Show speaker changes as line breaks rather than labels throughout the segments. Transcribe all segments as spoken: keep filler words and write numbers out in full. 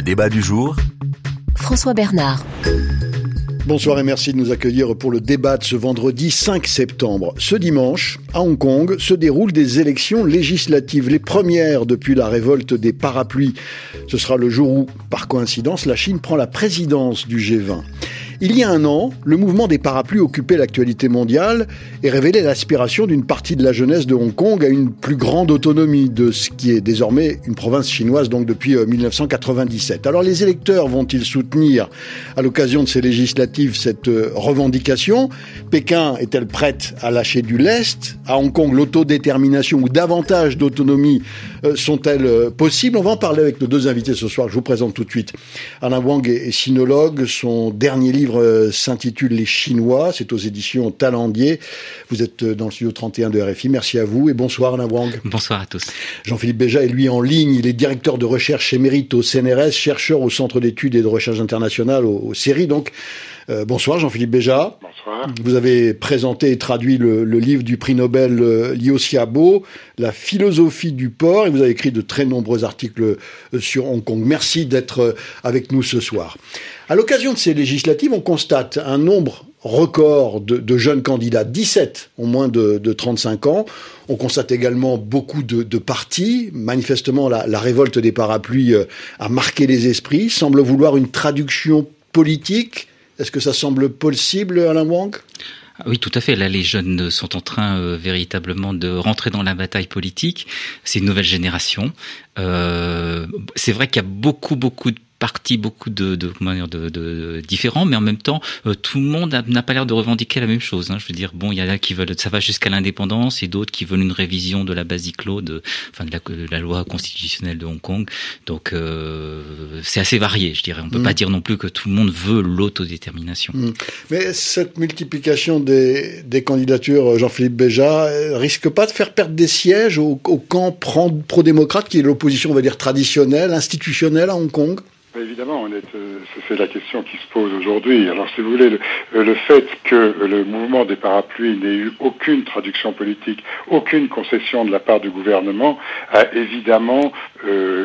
Le débat du jour,
François Bernard.
Bonsoir et merci de nous accueillir pour le débat de ce vendredi cinq septembre. Ce dimanche, à Hong Kong, se déroulent des élections législatives, les premières depuis la révolte des parapluies. Ce sera le jour où, par coïncidence, la Chine prend la présidence du G vingt. Il y a un an, le mouvement des parapluies occupait l'actualité mondiale et révélait l'aspiration d'une partie de la jeunesse de Hong Kong à une plus grande autonomie de ce qui est désormais une province chinoise, donc depuis dix-neuf cent quatre-vingt-dix-sept. Alors les électeurs vont-ils soutenir à l'occasion de ces législatives cette revendication ? Pékin est-elle prête à lâcher du lest ? À Hong Kong, l'autodétermination ou davantage d'autonomie sont-elles possibles ? On va en parler avec nos deux invités ce soir, que je vous présente tout de suite. Alain Wang est sinologue, son dernier livre s'intitule Les Chinois, c'est aux éditions Talendier. Vous êtes dans le studio trente et un de R F I, merci à vous et bonsoir Alain Wang.
Bonsoir à tous.
Jean-Philippe Béja est lui en ligne, il est directeur de recherche émérite au C N R S, chercheur au Centre d'études et de recherche internationale au, au C E R I, donc. Euh, bonsoir Jean-Philippe Béja.
Bonsoir.
Vous avez présenté et traduit le, le livre du prix Nobel euh, Liu Xiaobo, La philosophie du port, et vous avez écrit de très nombreux articles euh, sur Hong Kong. Merci d'être euh, avec nous ce soir. À l'occasion de ces législatives, on constate un nombre record de, de jeunes candidats, dix-sept ont moins de, de trente-cinq ans. On constate également beaucoup de, de partis. Manifestement, la, la révolte des parapluies euh, a marqué les esprits, semble vouloir une traduction politique. Est-ce que ça semble possible, Alain Wang ?
Oui, tout à fait. Là, les jeunes sont en train euh, véritablement de rentrer dans la bataille politique. C'est une nouvelle génération. Euh, c'est vrai qu'il y a beaucoup, beaucoup de partis, beaucoup de, de, comment dire, de, de, de différents, mais en même temps, euh, tout le monde a, n'a pas l'air de revendiquer la même chose. Hein. Je veux dire, bon, il y en a qui veulent, ça va jusqu'à l'indépendance, et d'autres qui veulent une révision de la basic law, de, enfin, de la, de la loi constitutionnelle de Hong Kong. Donc, euh, c'est assez varié, je dirais. On peut mmh. pas dire non plus que tout le monde veut l'autodétermination. Mmh.
Mais cette multiplication des, des candidatures, Jean-Philippe Béja, risque pas de faire perdre des sièges au, au camp pro-démocrate, qui est l'opposition, on va dire, traditionnelle, institutionnelle à Hong Kong ?
Évidemment, on est, c'est la question qui se pose aujourd'hui. Alors, si vous voulez, le, le fait que le mouvement des parapluies n'ait eu aucune traduction politique, aucune concession de la part du gouvernement, a évidemment euh,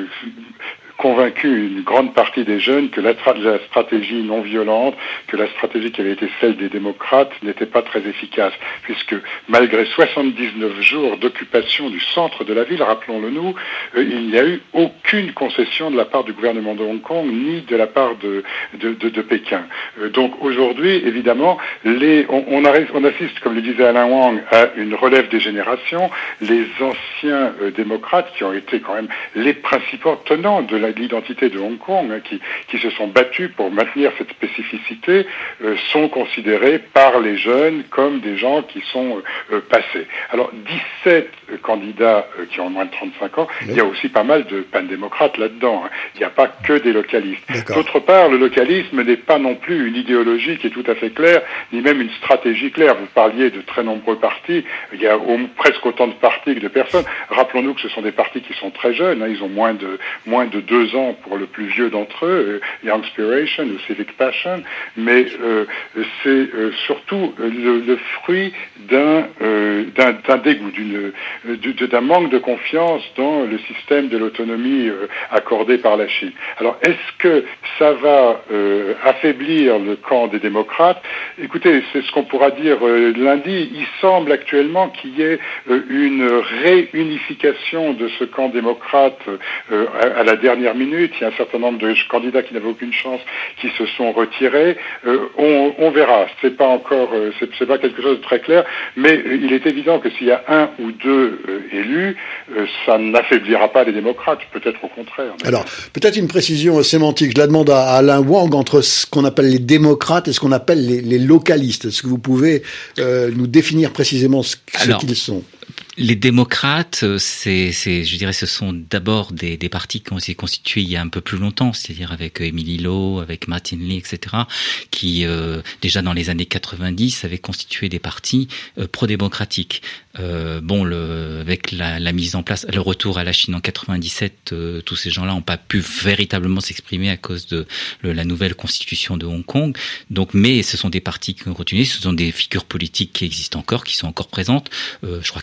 convaincu une grande partie des jeunes que la, tra- la stratégie non violente, que la stratégie qui avait été celle des démocrates n'était pas très efficace, puisque malgré soixante-dix-neuf jours d'occupation du centre de la ville, rappelons-le nous, euh, il n'y a eu aucune concession de la part du gouvernement de Hong Kong, ni de la part de, de, de, de Pékin. Euh, donc aujourd'hui, évidemment, les, on, on, arrive, on assiste, comme le disait Alain Wang, à une relève des générations. Les anciens euh, démocrates, qui ont été quand même les principaux tenants de la l'identité de Hong Kong, hein, qui, qui se sont battus pour maintenir cette spécificité, euh, sont considérés par les jeunes comme des gens qui sont euh, passés. Alors, dix-sept euh, candidats euh, qui ont moins de trente-cinq ans, oui. Il y a aussi pas mal de pan-démocrates là-dedans. Hein. Il n'y a pas que des localistes. D'accord. D'autre part, le localisme n'est pas non plus une idéologie qui est tout à fait claire, ni même une stratégie claire. Vous parliez de très nombreux partis. Il y a au, presque autant de partis que de personnes. Rappelons-nous que ce sont des partis qui sont très jeunes. Hein. Ils ont moins de, moins de deux ans pour le plus vieux d'entre eux, euh, Youngspiration ou Civic Passion, mais euh, c'est euh, surtout euh, le, le fruit d'un, euh, d'un, d'un dégoût, d'une, euh, d'un manque de confiance dans le système de l'autonomie euh, accordé par la Chine. Alors, est-ce que ça va euh, affaiblir le camp des démocrates ? Écoutez, c'est ce qu'on pourra dire euh, lundi. Il semble actuellement qu'il y ait euh, une réunification de ce camp démocrate euh, à, à la dernière minute. Il y a un certain nombre de candidats qui n'avaient aucune chance qui se sont retirés. Euh, on, on verra. C'est pas encore, euh, c'est, c'est pas quelque chose de très clair, mais euh, il est évident que s'il y a un ou deux euh, élus, euh, ça n'affaiblira pas les démocrates. Peut-être au contraire.
Alors, peut-être une précision sémantique. Je la demande à Alain Wang entre ce qu'on appelle les démocrates et ce qu'on appelle les, les localistes. Est-ce que vous pouvez euh, nous définir précisément ce,
Alors,
ce qu'ils sont ?
Les démocrates, c'est, c'est, je dirais, ce sont d'abord des, des partis qui ont été constitués il y a un peu plus longtemps, c'est-à-dire avec Emily Lowe, avec Martin Lee, et cetera, qui euh, déjà dans les années quatre-vingt-dix avaient constitué des partis euh, pro-démocratiques. Euh, bon, le, avec la, la mise en place, le retour à la Chine en quatre-vingt-dix-sept, euh, tous ces gens-là n'ont pas pu véritablement s'exprimer à cause de le, la nouvelle constitution de Hong Kong. Donc, mais ce sont des partis qui ont continué, ce sont des figures politiques qui existent encore, qui sont encore présentes. Euh, je crois qu'Emily Lowe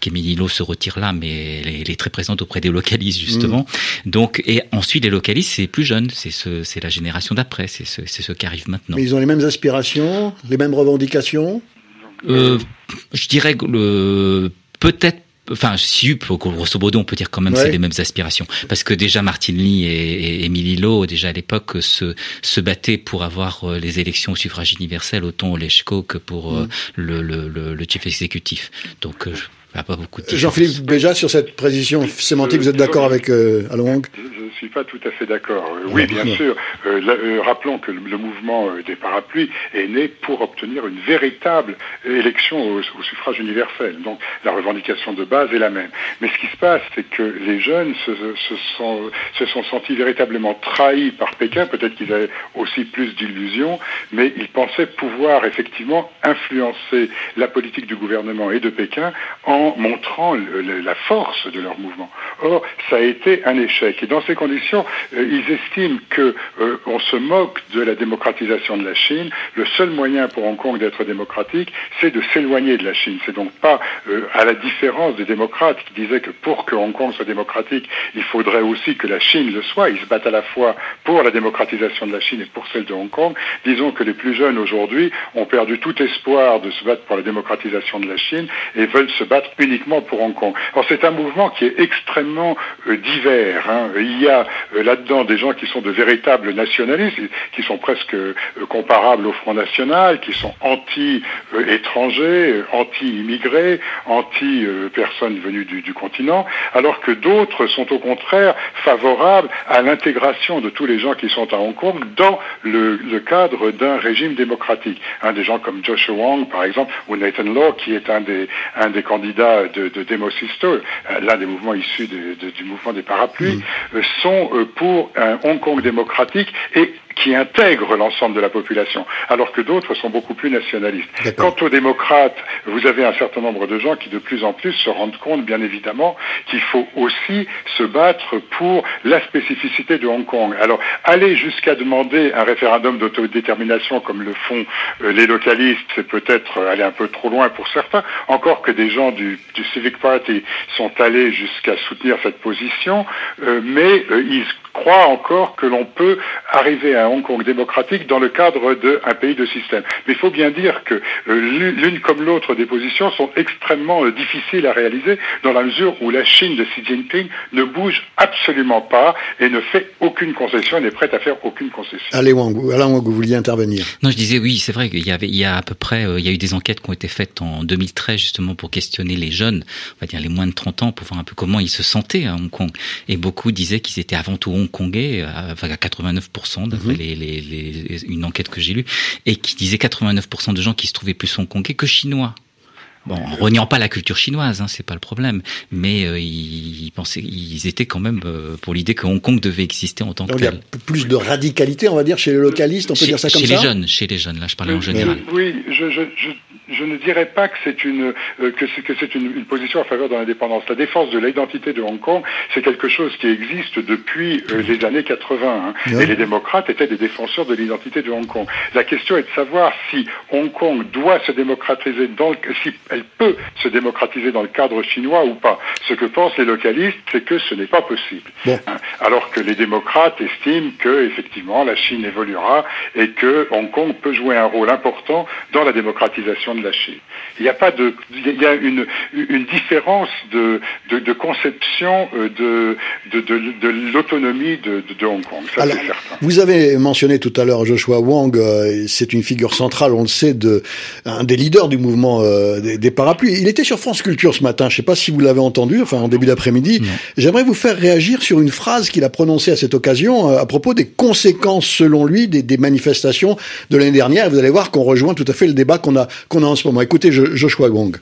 Lo se retire là, mais elle est, elle est très présente auprès des localistes justement. Mmh. Donc, et ensuite les localistes, c'est plus jeune, c'est ce, c'est la génération d'après, c'est ce, c'est ce qui arrive maintenant.
Mais ils ont les mêmes aspirations, les mêmes revendications.
Euh, je dirais que le peut-être. Enfin, si, grosso modo, on peut dire quand même que ouais. c'est les mêmes aspirations. Parce que déjà, Martin Lee et, et Émilie Lo, déjà à l'époque, se, se battaient pour avoir les élections au suffrage universel, autant au Leshko que pour mm. le, le, le, le chef exécutif. Donc, euh, pas beaucoup de
Jean-Philippe Béja, sur cette précision sémantique, vous êtes d'accord avec euh, Alain Wang?
Je ne suis pas tout à fait d'accord. Euh, oui, bien non. sûr. Euh, là, euh, rappelons que le, le mouvement euh, des parapluies est né pour obtenir une véritable élection au, au suffrage universel. Donc, la revendication de base est la même. Mais ce qui se passe, c'est que les jeunes se, se, sont, se sont sentis véritablement trahis par Pékin. Peut-être qu'ils avaient aussi plus d'illusions, mais ils pensaient pouvoir effectivement influencer la politique du gouvernement et de Pékin en montrant le, le, la force de leur mouvement. Or, ça a été un échec. Et dans ces conditions, euh, ils estiment que euh, on se moque de la démocratisation de la Chine. Le seul moyen pour Hong Kong d'être démocratique, c'est de s'éloigner de la Chine. C'est donc pas, euh, à la différence des démocrates qui disaient que pour que Hong Kong soit démocratique, il faudrait aussi que la Chine le soit. Ils se battent à la fois pour la démocratisation de la Chine et pour celle de Hong Kong. Disons que les plus jeunes aujourd'hui ont perdu tout espoir de se battre pour la démocratisation de la Chine et veulent se battre uniquement pour Hong Kong. Alors c'est un mouvement qui est extrêmement euh, divers. Hein. Il y a euh, là-dedans des gens qui sont de véritables nationalistes, qui sont presque euh, comparables au Front National, qui sont anti-étrangers, euh, anti-immigrés, anti-personnes euh, venues du, du continent, alors que d'autres sont au contraire favorables à l'intégration de tous les gens qui sont à Hong Kong dans le, le cadre d'un régime démocratique. Hein, des gens comme Joshua Wong, par exemple, ou Nathan Law, qui est un des, un des candidats de, de Demosisto, l'un des mouvements issus de, de, du mouvement des parapluies, mmh. sont pour un Hong Kong démocratique et qui intègre l'ensemble de la population, alors que d'autres sont beaucoup plus nationalistes. D'accord. Quant aux démocrates, vous avez un certain nombre de gens qui de plus en plus se rendent compte, bien évidemment, qu'il faut aussi se battre pour la spécificité de Hong Kong. Alors, aller jusqu'à demander un référendum d'autodétermination comme le font euh, les localistes, c'est peut-être aller un peu trop loin pour certains, encore que des gens du, du Civic Party sont allés jusqu'à soutenir cette position, euh, mais euh, ils croient encore que l'on peut arriver à un Hong Kong démocratique dans le cadre d'un pays de système. Mais il faut bien dire que euh, l'une comme l'autre des positions sont extrêmement euh, difficiles à réaliser dans la mesure où la Chine de Xi Jinping ne bouge absolument pas et ne fait aucune concession, n'est prête à faire aucune concession.
Allez Wang, Alain Wang, vous vouliez intervenir.
Non, je disais oui, c'est vrai qu'il y avait, il y a à peu près, euh, il y a eu des enquêtes qui ont été faites en deux mille treize justement pour questionner les jeunes, on va dire les moins de trente ans, pour voir un peu comment ils se sentaient à Hong Kong. Et beaucoup disaient qu'ils étaient avant tout hongkongais, à, enfin à quatre-vingt-neuf pour cent d'après mmh. les, les, les, une enquête que j'ai lue, et qui disait quatre-vingt-neuf pour cent de gens qui se trouvaient plus hongkongais que chinois. Bon, en reniant pas la culture chinoise, hein, c'est pas le problème, mais euh, ils, ils pensaient, ils étaient quand même euh, pour l'idée que Hong Kong devait exister en tant que tel.
Il y a plus de radicalité, on va dire, chez les localistes, on peut
chez,
dire ça comme
chez
ça.
Chez les jeunes, chez les jeunes. Là, je parlais en général.
Oui, je, je, je, je ne dirais pas que c'est une euh, que c'est que c'est une, une position en faveur de l'indépendance. La défense de l'identité de Hong Kong, c'est quelque chose qui existe depuis euh, les années quatre-vingts. Hein, ouais. Et les démocrates étaient des défenseurs de l'identité de Hong Kong. La question est de savoir si Hong Kong doit se démocratiser dans le, si elle peut se démocratiser dans le cadre chinois ou pas. Ce que pensent les localistes, c'est que ce n'est pas possible. Bon. Hein, alors que les démocrates estiment que, effectivement, la Chine évoluera et que Hong Kong peut jouer un rôle important dans la démocratisation de la Chine. Il n'y a pas de, il y a une, une différence de, de, de conception de, de, de, de l'autonomie de, de, de Hong Kong. Ça, alors, c'est certain.
Vous avez mentionné tout à l'heure Joshua Wong, euh, c'est une figure centrale, on le sait, de, un des leaders du mouvement euh, des, des parapluies. Il était sur France Culture ce matin, je ne sais pas si vous l'avez entendu, enfin en début d'après-midi. Non. J'aimerais vous faire réagir sur une phrase qu'il a prononcée à cette occasion euh, à propos des conséquences, selon lui, des, des manifestations de l'année dernière. Et vous allez voir qu'on rejoint tout à fait le débat qu'on a, qu'on a en ce moment. Écoutez Joshua Wong.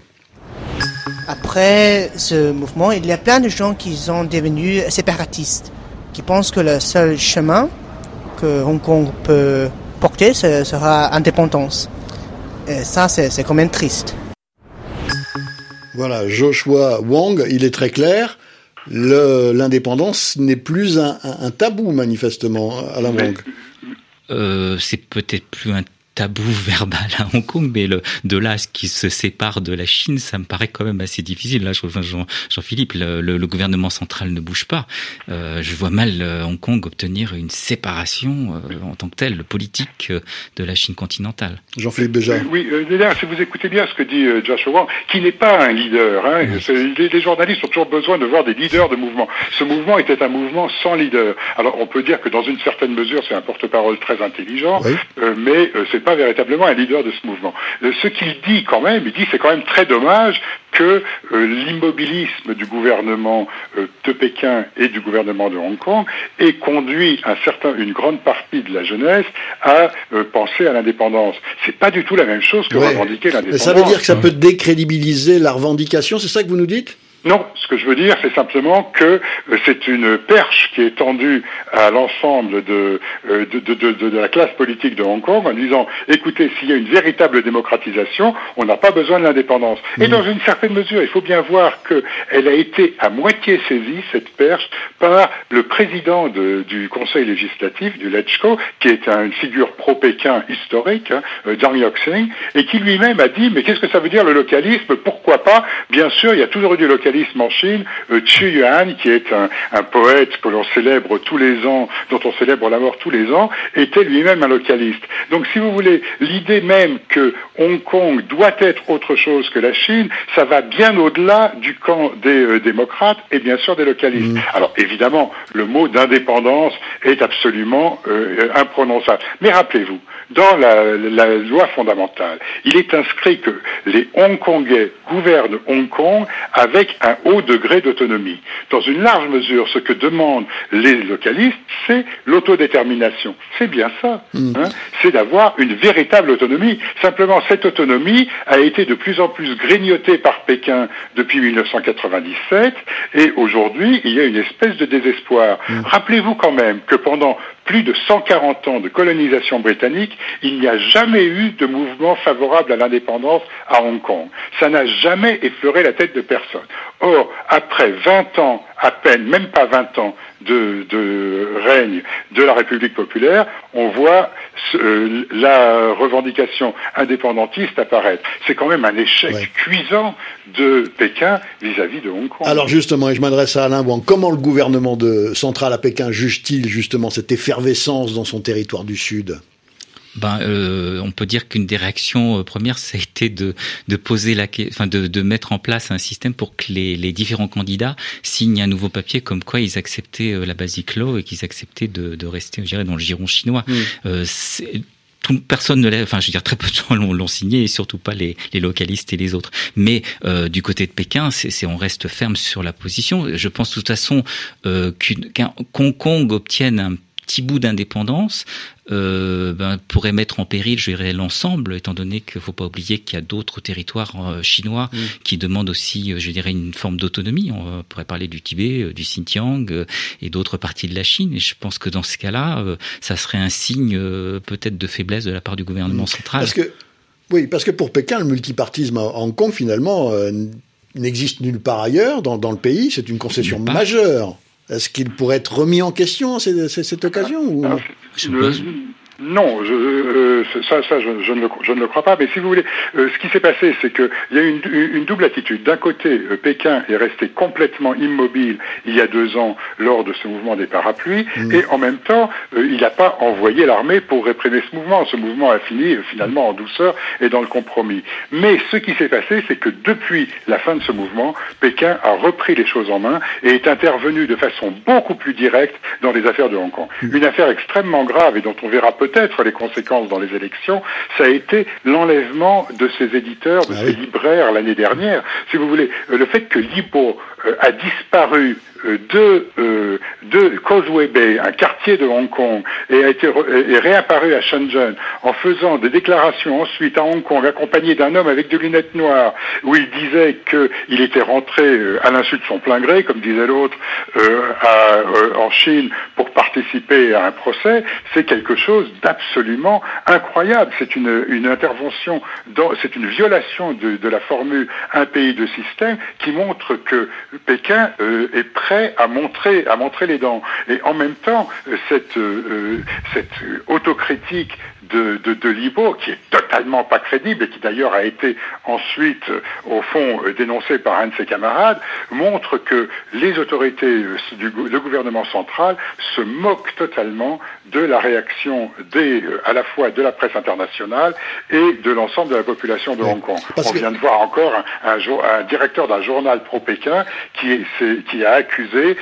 Après ce mouvement, il y a plein de gens qui sont devenus séparatistes, qui pensent que le seul chemin que Hong Kong peut porter, ce sera indépendance. Et ça, c'est, c'est quand même triste.
Voilà, Joshua Wong, il est très clair. Le, l'indépendance n'est plus un, un, un tabou, manifestement, Alain Wong.
Euh, c'est peut-être plus un tabou verbal à Hong Kong, mais le, de là à ce qui se sépare de la Chine, ça me paraît quand même assez difficile. Là, je rejoins Jean, Jean-Philippe, le, le, le gouvernement central ne bouge pas. Euh, je vois mal euh, Hong Kong obtenir une séparation euh, en tant que telle, politique euh, de la Chine continentale.
Jean-Philippe Béja.
Oui, euh, d'ailleurs, si vous écoutez bien ce que dit euh, Joshua Wong, qui n'est pas un leader, hein, oui. les, les journalistes ont toujours besoin de voir des leaders de mouvement. Ce mouvement était un mouvement sans leader. Alors, on peut dire que dans une certaine mesure, c'est un porte-parole très intelligent, oui. euh, mais euh, c'est pas véritablement un leader de ce mouvement. Euh, ce qu'il dit quand même, il dit c'est quand même très dommage que euh, l'immobilisme du gouvernement euh, de Pékin et du gouvernement de Hong Kong ait conduit un certain, une grande partie de la jeunesse à euh, penser à l'indépendance. C'est pas du tout la même chose que ouais. revendiquer l'indépendance.
Mais ça veut dire que ça peut décrédibiliser la revendication, c'est ça que vous nous dites ?
Non, ce que je veux dire, c'est simplement que c'est une perche qui est tendue à l'ensemble de, de, de, de, de la classe politique de Hong Kong en disant, écoutez, s'il y a une véritable démocratisation, on n'a pas besoin de l'indépendance. Mmh. Et dans une certaine mesure, il faut bien voir qu'elle a été à moitié saisie, cette perche, par le président de, du Conseil législatif, du LegCo, qui est une figure pro-Pékin historique, hein, Zhang Yoxing, et qui lui-même a dit, mais qu'est-ce que ça veut dire le localisme ? Pourquoi pas ? Bien sûr, il y a toujours eu du localisme en Chine. euh, Qu Yuan, qui est un, un poète que l'on célèbre tous les ans, dont on célèbre la mort tous les ans, était lui-même un localiste. Donc, si vous voulez, l'idée même que Hong Kong doit être autre chose que la Chine, ça va bien au-delà du camp des euh, démocrates et bien sûr des localistes. Mmh. Alors, évidemment, le mot d'indépendance est absolument euh, imprononçable. Mais rappelez-vous, dans la, la loi fondamentale, il est inscrit que les Hongkongais gouvernent Hong Kong avec un haut degré d'autonomie. Dans une large mesure, ce que demandent les localistes, c'est l'autodétermination. C'est bien ça. Mmh. Hein, c'est d'avoir une véritable autonomie. Simplement, cette autonomie a été de plus en plus grignotée par Pékin depuis mille neuf cent quatre-vingt-dix-sept, et aujourd'hui, il y a une espèce de désespoir. Mmh. Rappelez-vous quand même que pendant plus de cent quarante ans de colonisation britannique, il n'y a jamais eu de mouvement favorable à l'indépendance à Hong Kong. Ça n'a jamais effleuré la tête de personne. Or, après vingt ans, à peine, même pas vingt ans de, de règne de la République populaire, on voit euh, la revendication indépendantiste apparaître. C'est quand même un échec ouais. cuisant de Pékin vis-à-vis de Hong Kong.
Alors justement, et je m'adresse à Alain Wang, comment le gouvernement de, central à Pékin juge-t-il justement cette effervescence dans son territoire du Sud ?
Ben, euh, on peut dire qu'une des réactions euh, premières, ça a été de, de poser la, enfin, de, de mettre en place un système pour que les, les différents candidats signent un nouveau papier comme quoi ils acceptaient euh, la Basic Law et qu'ils acceptaient de, de rester, je dirais, dans le giron chinois. Mmh. Euh, c'est, Tout, personne ne l'a, enfin je veux dire très peu de gens l'ont, l'ont signé et surtout pas les, les localistes et les autres. Mais euh, du côté de Pékin, c'est, c'est on reste ferme sur la position. Je pense de toute façon euh, qu'une, qu'un Hong Kong obtienne un petit bout d'indépendance euh, ben, pourrait mettre en péril, je dirais, l'ensemble, étant donné qu'il faut pas oublier qu'il y a d'autres territoires euh, chinois mmh. qui demandent aussi, je dirais, une forme d'autonomie. On pourrait parler du Tibet, euh, du Xinjiang euh, et d'autres parties de la Chine. Et je pense que dans ce cas-là, euh, ça serait un signe euh, peut-être de faiblesse de la part du gouvernement mmh. central.
Parce que, oui, parce que pour Pékin, le multipartisme à Hong Kong, finalement, euh, n'existe nulle part ailleurs dans, dans le pays. C'est une concession majeure. Est-ce qu'il pourrait être remis en question à cette, cette occasion ou...
Alors, le, non, je, euh, ça, ça, je, je, ne le, je ne le crois pas. Mais si vous voulez, euh, ce qui s'est passé, c'est qu'il y a une, une double attitude. D'un côté, euh, Pékin est resté complètement immobile il y a deux ans lors de ce mouvement des parapluies, mmh. et en même temps, euh, il n'a pas envoyé l'armée pour réprimer ce mouvement. Ce mouvement a fini euh, finalement en douceur et dans le compromis. Mais ce qui s'est passé, c'est que depuis la fin de ce mouvement, Pékin a repris les choses en main et est intervenu de façon beaucoup plus directe dans les affaires de Hong Kong. Mmh. Une affaire extrêmement grave et dont on verra peut-être peut-être les conséquences dans les élections, ça a été l'enlèvement de ces éditeurs, de ah ces oui. libraires l'année dernière. Si vous voulez, le fait que Lipo euh, a disparu de, euh, de Causeway Bay, un quartier de Hong Kong, et a été est réapparu à Shenzhen en faisant des déclarations ensuite à Hong Kong, accompagné d'un homme avec des lunettes noires, où il disait qu'il était rentré euh, à l'insu de son plein gré, comme disait l'autre, euh, à, euh, en Chine pour participer à un procès, c'est quelque chose d'absolument incroyable. C'est une, une intervention, dans, c'est une violation de, de la formule un pays deux systèmes qui montre que Pékin euh, est prêt à montrer, à montrer les dents. Et en même temps, cette, euh, cette autocritique de, de, de Libo, qui est totalement pas crédible et qui d'ailleurs a été ensuite, euh, au fond, euh, dénoncé par un de ses camarades, montre que les autorités euh, du le gouvernement central se moquent totalement de la réaction des, euh, à la fois de la presse internationale et de l'ensemble de la population de Hong Kong.
Parce
On
que...
vient de voir encore un, un, un directeur d'un journal pro-Pékin qui, est, qui a accusé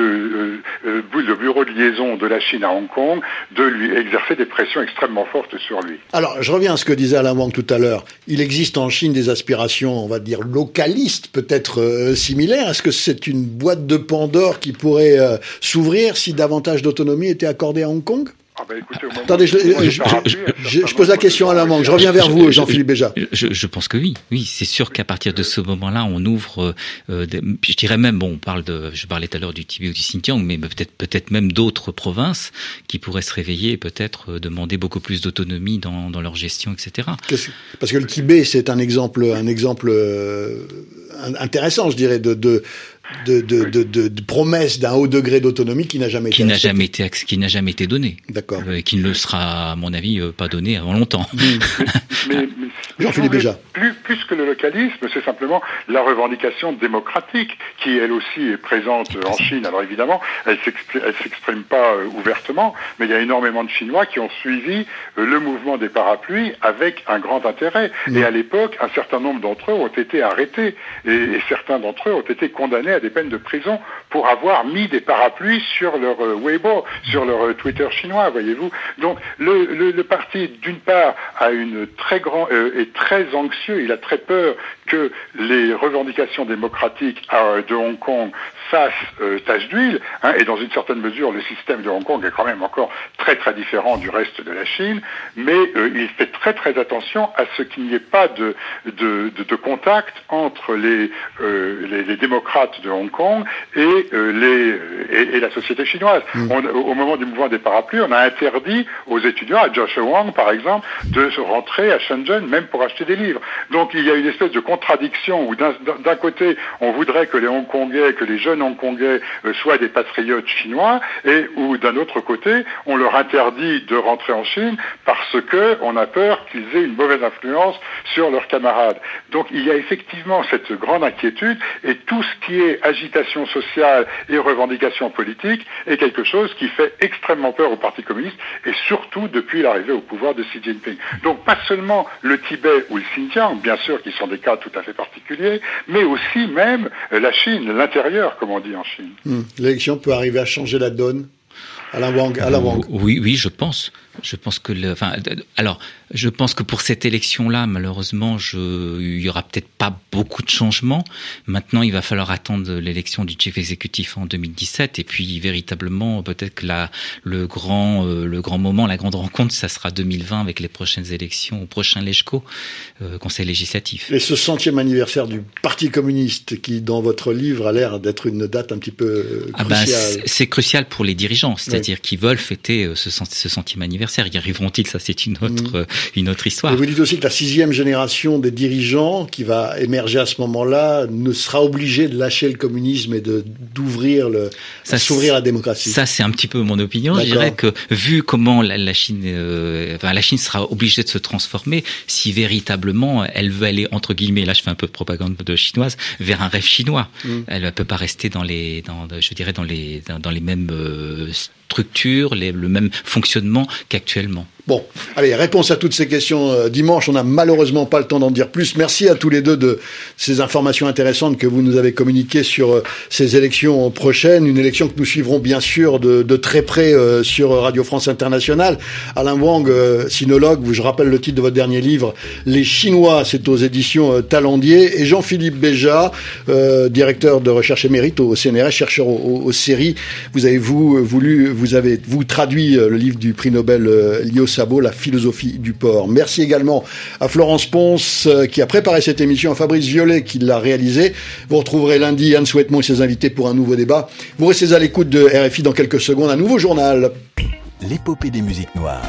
le, euh, le bureau de liaison de la Chine à Hong Kong de lui exercer des pressions extrêmement fortes sur lui.
Alors, je reviens à ce que disait Alain Wang tout à l'heure. Il existe en Chine des aspirations, on va dire, localistes, peut-être euh, similaires. Est-ce que c'est une boîte de Pandore qui pourrait euh, s'ouvrir si davantage d'autonomie était accordée à Hong Kong ?
Ah ben écoutez, au moment
Attendez, je, je, je, je, je pose la question à la manque. Je reviens vers vous, Jean-Philippe Béja.
Je, je, je pense que oui. Oui, c'est sûr qu'à partir de ce moment-là, on ouvre. Euh, des, je dirais même, bon, on parle de. Je parlais tout à l'heure du Tibet ou du Xinjiang, mais peut-être, peut-être même d'autres provinces qui pourraient se réveiller et peut-être euh, demander beaucoup plus d'autonomie dans, dans leur gestion, et cetera.
Parce que le Tibet, c'est un exemple, un exemple euh, intéressant, je dirais, de. de De, de, de, de, de promesse d'un haut degré d'autonomie qui n'a jamais
qui
été
n'a jamais été qui n'a jamais été donné.
D'accord.
Euh, et qui ne le sera, à mon avis, euh, pas donné avant longtemps.
Mmh. mais, mais,
Jean-Philippe Béja.
Plus, plus que le localisme, c'est simplement la revendication démocratique qui, elle aussi, est présente en Chine. Alors évidemment, elle s'exprime, elle s'exprime pas euh, ouvertement, mais il y a énormément de Chinois qui ont suivi euh, le mouvement des parapluies avec un grand intérêt. Mmh. Et à l'époque, un certain nombre d'entre eux ont été arrêtés et, et certains d'entre eux ont été condamnés à des peines de prison pour avoir mis des parapluies sur leur euh, Weibo, sur leur euh, Twitter chinois, voyez-vous. Donc le, le, le parti, d'une part, a une très grand, euh, est très anxieux, il a très peur que les revendications démocratiques euh, de Hong Kong fassent euh, tache d'huile, hein, et dans une certaine mesure, le système de Hong Kong est quand même encore très très différent du reste de la Chine, mais euh, il fait très très attention à ce qu'il n'y ait pas de, de, de, de contact entre les, euh, les, les démocrates de Hong Kong et, euh, les, et, et la société chinoise. Mmh. On, au moment du mouvement des parapluies, on a interdit aux étudiants, à Joshua Wong par exemple, de se rentrer à Shenzhen, même pour acheter des livres. Donc il y a une espèce de contradiction où d'un, d'un côté, on voudrait que les Hongkongais, que les jeunes Hongkongais euh, soient des patriotes chinois, et où d'un autre côté, on leur interdit de rentrer en Chine parce que on a peur qu'ils aient une mauvaise influence sur leurs camarades. Donc il y a effectivement cette grande inquiétude, et tout ce qui est agitation sociale et revendication politique est quelque chose qui fait extrêmement peur au Parti communiste, et surtout depuis l'arrivée au pouvoir de Xi Jinping. Donc pas seulement le Tibet ou le Xinjiang, bien sûr, qui sont des cas tout à fait particuliers, mais aussi même la Chine, l'intérieur, comme on dit en Chine.
Mmh. L'élection peut arriver à changer la donne. Alain Wang, Alain Wang.
Oui, oui, je pense. Je pense que le, enfin, alors, je pense que pour cette élection-là, malheureusement, je, il y aura peut-être pas beaucoup de changements. Maintenant, il va falloir attendre l'élection du chef exécutif en deux mille dix-sept, et puis véritablement, peut-être que la, le grand, euh, le grand moment, la grande rencontre, ça sera deux mille vingt avec les prochaines élections, au prochain LegCo, euh, Conseil législatif.
Et ce centième anniversaire du Parti communiste, qui, dans votre livre, a l'air d'être une date un petit peu cruciale.
Ah ben, c'est, c'est crucial pour les dirigeants, c'est-à-dire oui. qu'ils veulent fêter ce, ce centième anniversaire. Y arriveront-ils? Ça, c'est une autre, mmh. une autre histoire.
Et vous dites aussi que la sixième génération des dirigeants qui va émerger à ce moment-là ne sera obligée de lâcher le communisme et de, d'ouvrir le, ça, de s'ouvrir à la démocratie.
Ça, c'est un petit peu mon opinion. D'accord. Je dirais que, vu comment la, la Chine, euh, enfin, la Chine sera obligée de se transformer, si véritablement elle veut aller, entre guillemets, là, je fais un peu de propagande de chinoise, vers un rêve chinois. Mmh. Elle ne peut pas rester dans les, dans, je dirais, dans les, dans, dans les mêmes, euh, structure, les, le même fonctionnement qu'actuellement.
Bon, allez, réponse à toutes ces questions euh, dimanche. On n'a malheureusement pas le temps d'en dire plus. Merci à tous les deux de ces informations intéressantes que vous nous avez communiquées sur euh, ces élections prochaines. Une élection que nous suivrons bien sûr de, de très près euh, sur Radio France Internationale. Alain Wang, euh, sinologue, je rappelle le titre de votre dernier livre, Les Chinois, c'est aux éditions euh, Talandier. Et Jean-Philippe Béja, euh, directeur de recherche émérite au C N R S, chercheur aux, aux séries. Vous avez vous voulu, vous avez vous traduit euh, le livre du prix Nobel euh, Liu Xiaobo, La philosophie du port. Merci également à Florence Ponce euh, qui a préparé cette émission, à Fabrice Violet qui l'a réalisée. Vous retrouverez lundi Anne Souhaitemont et ses invités pour un nouveau débat. Vous restez à l'écoute de R F I dans quelques secondes, un nouveau journal.
L'épopée des musiques noires.